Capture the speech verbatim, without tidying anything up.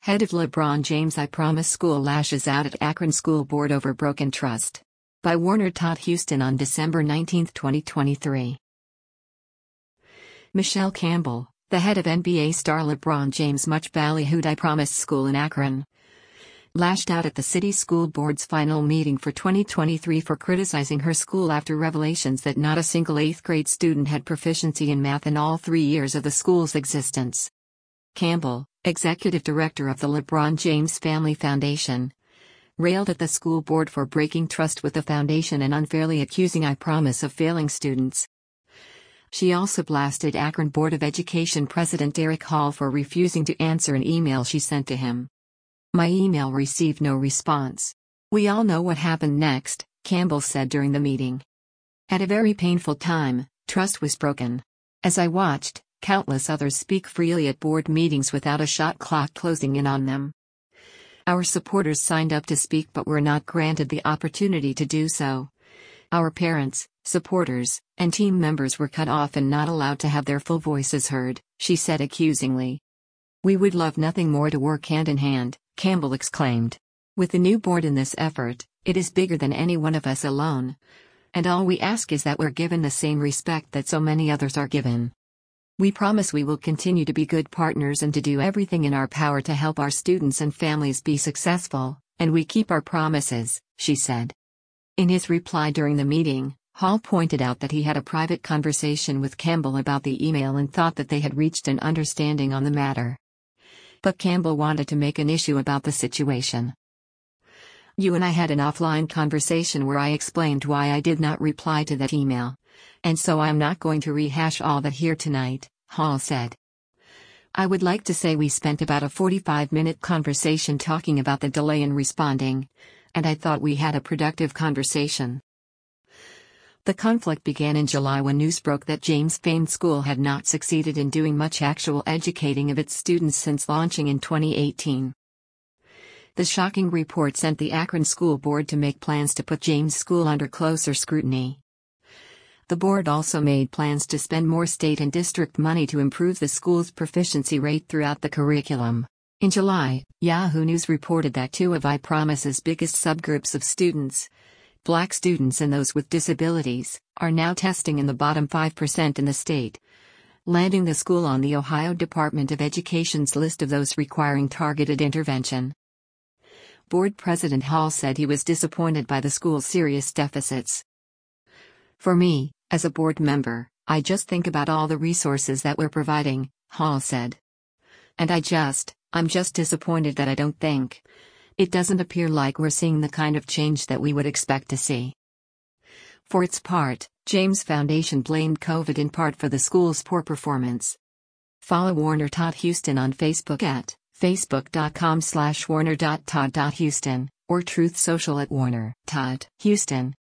Head of LeBron James I Promise School lashes out at Akron School Board over broken trust. By Warner Todd Houston on December nineteenth, twenty twenty-three. Michelle Campbell, the head of N B A star LeBron James' much ballyhooed I Promise School in Akron, lashed out at the city school board's final meeting for twenty twenty-three for criticizing her school after revelations that not a single eighth grade student had proficiency in math in all three years of the school's existence. Campbell, executive director of the LeBron James Family Foundation, railed at the school board for breaking trust with the foundation and unfairly accusing I Promise of failing students. She also blasted Akron Board of Education President Derek Hall for refusing to answer an email she sent to him. "My email received no response. We all know what happened next," Campbell said during the meeting. "At a very painful time, trust was broken. As I watched countless others speak freely at board meetings without a shot clock closing in on them. Our supporters signed up to speak but were not granted the opportunity to do so. Our parents, supporters, and team members were cut off and not allowed to have their full voices heard," she said accusingly. "We would love nothing more to work hand in hand," Campbell exclaimed. "With the new board in this effort, it is bigger than any one of us alone. And all we ask is that we're given the same respect that so many others are given. We promise we will continue to be good partners and to do everything in our power to help our students and families be successful, and we keep our promises," she said. In his reply during the meeting, Hall pointed out that he had a private conversation with Campbell about the email and thought that they had reached an understanding on the matter. But Campbell wanted to make an issue about the situation. "You and I had an offline conversation where I explained why I did not reply to that email. And so I'm not going to rehash all that here tonight," Hall said. "I would like to say we spent about a forty-five minute conversation talking about the delay in responding, and I thought we had a productive conversation." The conflict began in July when news broke that James' famed school had not succeeded in doing much actual educating of its students since launching in twenty eighteen. The shocking report sent the Akron School Board to make plans to put James' school under closer scrutiny. The board also made plans to spend more state and district money to improve the school's proficiency rate throughout the curriculum. In July, Yahoo News reported that two of I Promise's biggest subgroups of students, Black students and those with disabilities, are now testing in the bottom five percent in the state, landing the school on the Ohio Department of Education's list of those requiring targeted intervention. Board President Hall said he was disappointed by the school's serious deficits. "For me, as a board member, I just think about all the resources that we're providing," Hall said. "And I just, I'm just disappointed that I don't think, it doesn't appear like we're seeing the kind of change that we would expect to see." For its part, James Foundation blamed COVID in part for the school's poor performance. Follow Warner Todd Houston on Facebook at facebook.com slash warner.todd.houston or Truth Social at Warner Todd Houston.